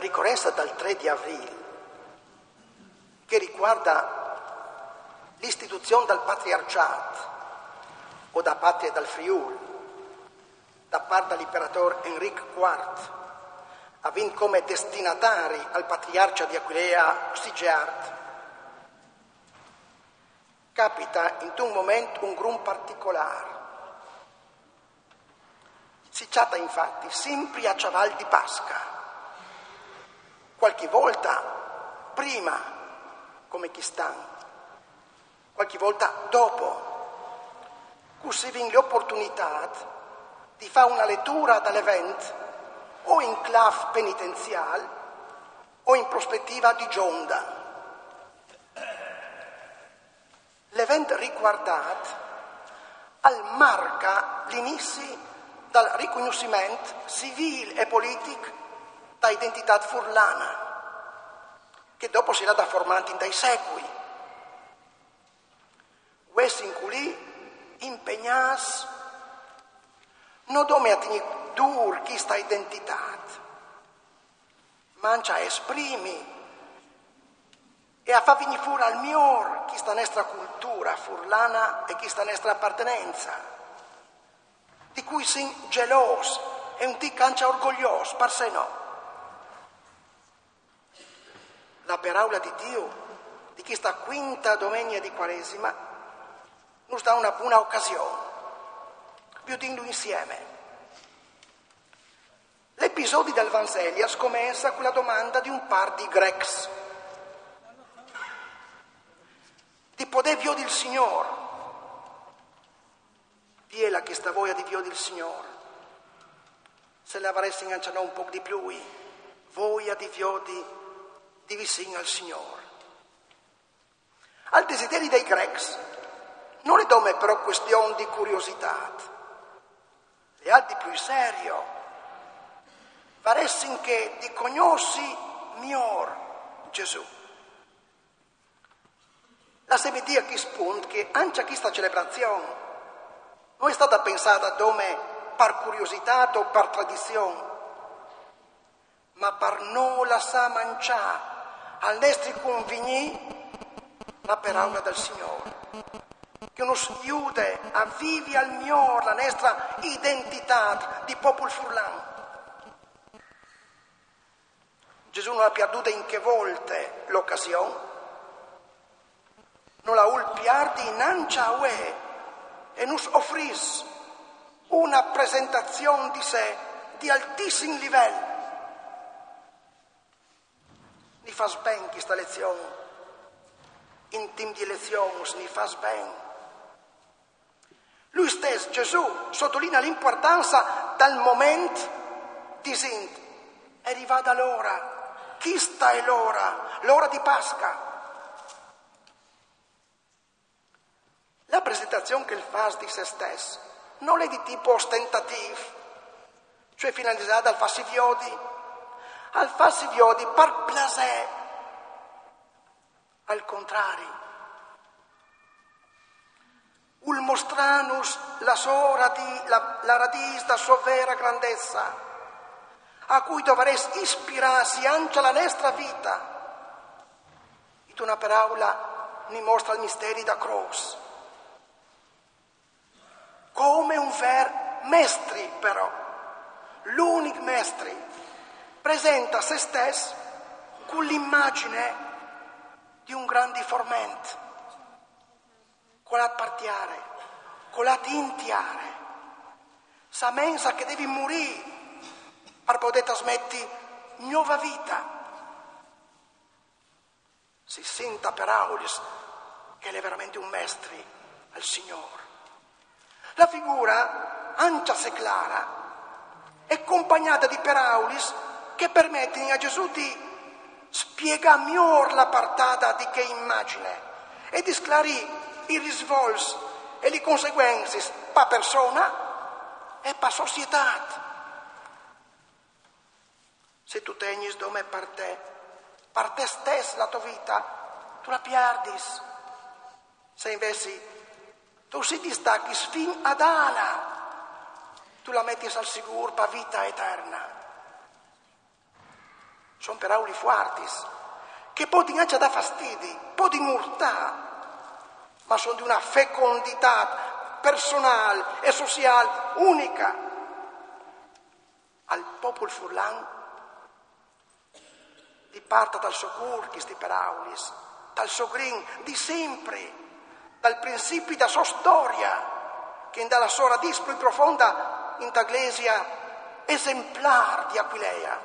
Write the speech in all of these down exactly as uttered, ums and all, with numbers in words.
ricorrenza del tre di aprile, che riguarda l'istituzione del patriarcato o da patria del Friuli, da parte dell'imperatore Enrico quarto, avendo come destinatari al patriarca di Aquilea Sigeard, capita in un momento un grum particolare. Si tratta infatti sempre a caval di Pasca, qualche volta prima, come chi sta, qualche volta dopo, così vi l'opportunità di fare una lettura dall'evento o in clave penitenziale o in prospettiva di gionda. L'evento riguardato al marca l'inizio del riconoscimento civile e politico da identità furlana, che dopo si era formata in dei secoli. Questo in cui impegnas non dome a tenere dur questa identità, ma a esprimi e a far venire fuori al miglior questa nostra cultura furlana e questa nostra appartenenza, di cui si gelosi e un tic anche orgoglioso, per se no. La parola di Dio di questa quinta domenica di Quaresima nos dà una buona occasione, vedendo insieme. L'episodio del Vangelo comincia con la domanda di un par di grecs, di poter vedere il Signore. Piela che sta voglia di vedere il Signore. Se la avresti ingaggiato un po' di più, voglia di vedere di vicino al Signore. Al desiderio dei grecs non è come però questione di curiosità, è al di più serio. Paressin che di conosci miglior Gesù. La semedia che spunta che anche questa celebrazione non è stata pensata come per curiosità o per tradizione, ma per non lasciare mangiare al nostro convegni la parola del Signore, che nos aiuta a vivere al miglior la nostra identità di popolo furlano. Gesù non ha perduto in che volte l'occasione, non la ulpiardi innanzi a uè e nos offris una presentazione di sé di altissimo livello. Ni fas ben questa lezione, in tim di lezioni ni fas ben. Lui stesso, Gesù, sottolinea l'importanza del momento dicendo: è arrivata l'ora. Questa è l'ora, l'ora di Pasca. La presentazione che il fa di se stesso non è di tipo ostentativo, cioè finalizzata al farsi viodi, al farsi viodi per piacere. Al contrario, ul mostranus la sua radice, la, la radice da sua vera grandezza, a cui dovresti ispirarsi anche la nostra vita. In una parola ne mostra il mistero da croce. Come un ver mestri però, l'unico mestri, presenta se stesso con l'immagine di un grande formento, con la partiare, con la tintiare, sa mensa che devi morire per poter trasmettere nuova vita. Si senta per Aulis che è veramente un mestri al Signore. La figura, anche se clara, è accompagnata di peraulis che permettono a Gesù di spiegare meglio la portata di che immagine e di sclarire i risvolti e le conseguenze per persona e per società. Se tu tegni dome per te, per te stesso la tua vita, tu la pierdis. Se invece tu si distacchi fin ad ala, tu la metti al sicuro per vita eterna. sono parole forti, che possono anche dare fastidio, possono urtare, ma sono di una fecondità personale e sociale unica. Al popolo furlan di parte dal suo cuore queste parole, dal suo grin di sempre, dal principio della sua storia, che dalla sua radice più profonda in Iglesia esemplare di Aquileia.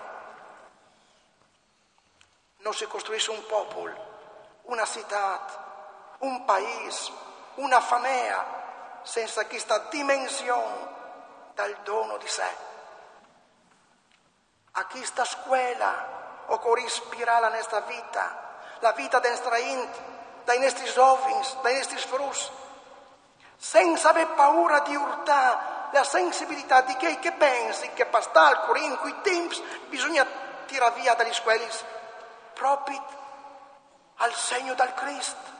Non si costruisce un popolo, una città, un paese, una famiglia senza questa dimensione dal dono di sé. A questa scuola occorre ispirare la nostra vita, la vita dei nostri int, dai nostri giovani, dai nostri frus, senza aver paura di urtare la sensibilità di chi che pensi che per stare in quei tempi bisogna tirare via dagli scuoli proprio al segno del Cristo.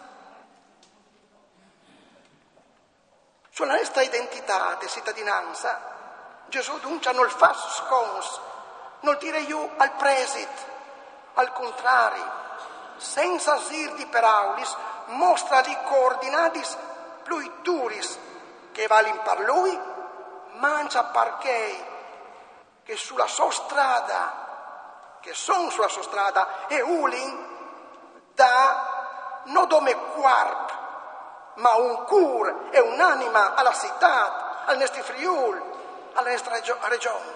Sulla nostra identità di cittadinanza, Gesù dunque non fa scons, non dire io al preside, al contrario, senza dir di paraulis, mostra di coordinati più duris che valin per lui, mangia perché che sulla sua strada, che sono sulla sua strada, e ulin da non come corpo, ma un cur e un'anima alla città, al nostro Friuli, alla nostra regione.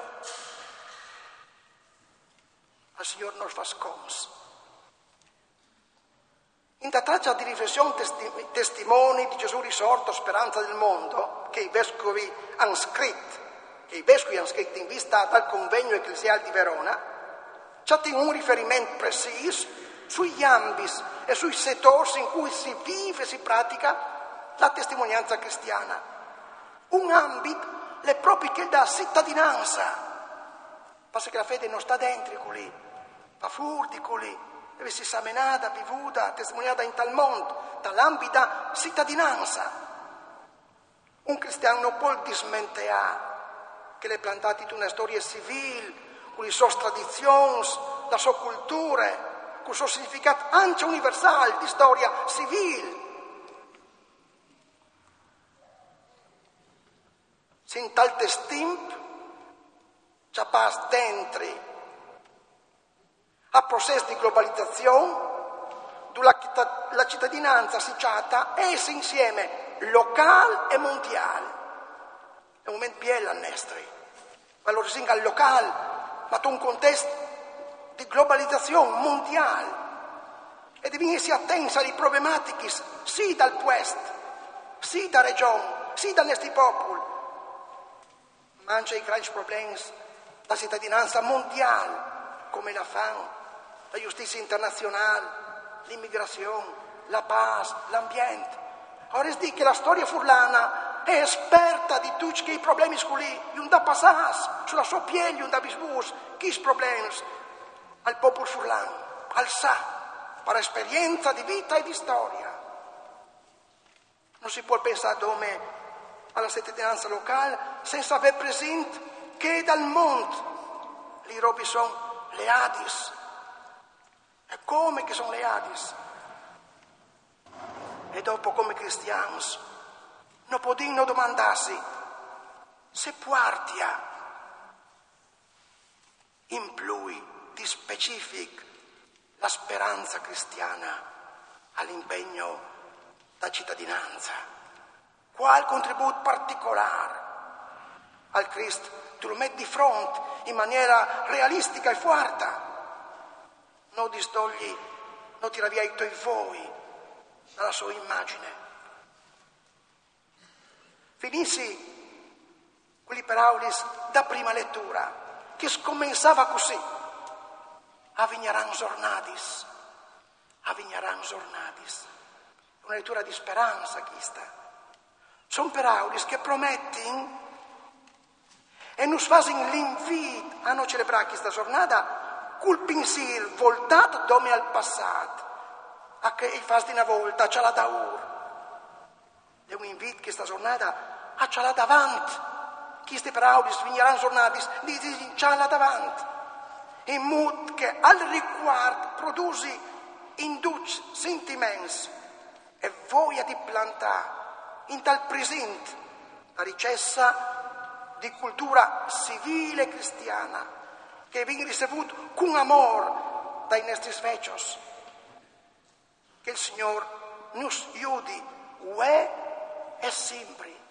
Il Signore non fa scons. In da traccia di riflessione testi- testimoni di Gesù risorto, speranza del mondo, che i vescovi hanno scritto, che i vescovi hanno scritto in vista dal convegno ecclesiale di Verona, c'è un riferimento preciso sugli ambiti e sui settori in cui si vive e si pratica la testimonianza cristiana. Un ambito è proprio che dà cittadinanza, perché la fede non sta dentro lì, va fuori lì. Deve essere esaminata, vivuta, testimoniata in tal mondo, dall'ambito da cittadinanza. Un cristiano non può dismentare che le plantate in una storia civile, con le sue tradizioni, la sua cultura, con il suo significato anche universale di storia civile. Se in tal tempo c'è pas dentro a processo di globalizzazione, dove la cittadinanza associata è insieme locale e mondiale. È un momento bello al nostro, valorizzare il locale, ma in un contesto di globalizzazione mondiale e devi essere attenti alle problematiche sì dal West, sì da regione, sì dai nostri popoli, ma anche i grandi problemi della cittadinanza mondiale, come la fame, la giustizia internazionale, l'immigrazione, la pace, l'ambiente. Ora si dice che la storia furlana è esperta di tutti i problemi sculi, non da passare sulla sua pelle, non da bisbus, che i problemi al popolo furlano, al sa, per esperienza di vita e di storia. Non si può pensare come alla cittadinanza locale senza aver presente che dal mondo le robe sono le Adis. E come che sono le Adis? E dopo come cristiani non possono domandarsi se puartia in più di specific la speranza cristiana all'impegno da cittadinanza. Qual contributo particolare al Cristo tu lo metti di fronte in maniera realistica e forte. Non distogli, non tira via i tuoi voi dalla sua immagine. Finissi quelli parole da prima lettura, che scomensava così. Avignaran giornadis, avignaran giornadis. Una lettura di speranza questa. Sono parole che promettono e nos fanno l'invito a non celebrare questa giornata col pensiero voltato come al passato, a che fa di una volta, ce l'ha da ora. È un invito questa giornata a ce l'ha davanti. Queste parole finiranno giornate, dici ce l'ha davanti. in modo che al riguardo produci induce sentimenti e voglia di plantare in tal presente la ricchezza di cultura civile cristiana che viene ricevuta con amore dai nostri vecchios. Che il Signore nos aiuti, uè e sempre.